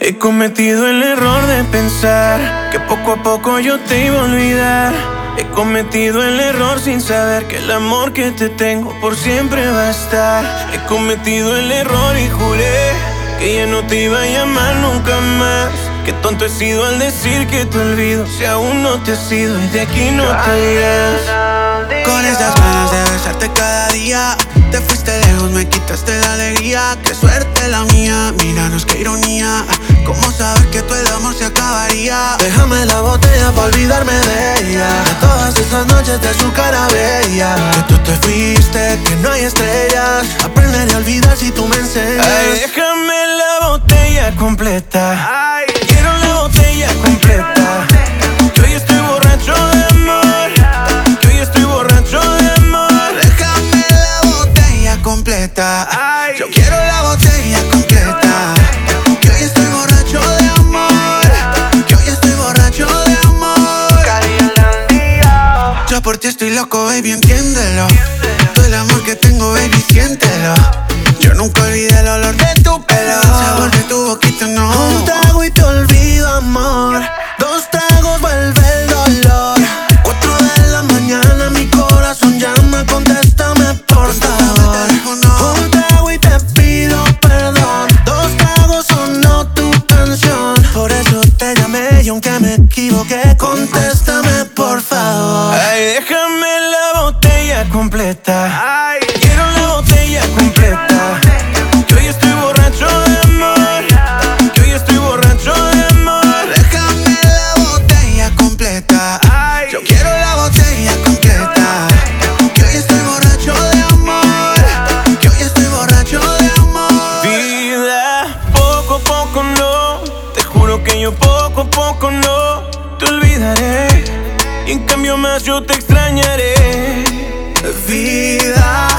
He cometido el error de pensar que poco a poco yo te iba a olvidar. He cometido el error sin saber que el amor que te tengo por siempre va a estar. He cometido el error y juré que ya no te iba a llamar nunca más. Qué tonto he sido al decir que te olvido, si aún no te has ido y de aquí no te irás. Con esas ganas de besarte cada día, te fuiste lejos, me quitaste la alegría. Qué suerte la mía, míranos qué ironía. ¿Cómo saber que todo el amor se acabaría? Déjame la botella pa' olvidarme de ella, de todas esas noches de su cara bella. Que tú te fuiste, que no hay estrellas. Aprenderé a olvidar si tú me enseñas. Ay, déjame la botella completa. Ay, quiero la botella completa. Que hoy estoy borracho de amor. Que hoy estoy borracho de amor. Déjame la botella completa. Ay, yo quiero la botella completa. Que hoy estoy borracho de amor. Que hoy estoy borracho de amor. Yo por ti estoy loco, baby, entiéndelo. Todo el amor que tengo, baby, siéntelo. Yo nunca olvidé el olor de tu pelo, el sabor de tu boquita, no. Un trago y te olvido, amor. Dos tragos vuelve el dolor. 4 de la mañana mi corazón llama, contéstame por favor. Un trago y te pido perdón. 2 tragos sonó tu canción, por eso te llamé y aunque me equivoqué, contéstame por favor. ay, déjame la botella completa. Ay, quiero la botella completa. Que hoy estoy borracho de amor. Que hoy estoy borracho de amor. Déjame la botella completa. Ay, yo quiero la botella completa. Que hoy estoy borracho de amor. Que hoy estoy borracho de amor. vida, poco a poco no. Te juro que yo poco a poco no te olvidaré. Y en cambio más yo te extrañaré. Vida,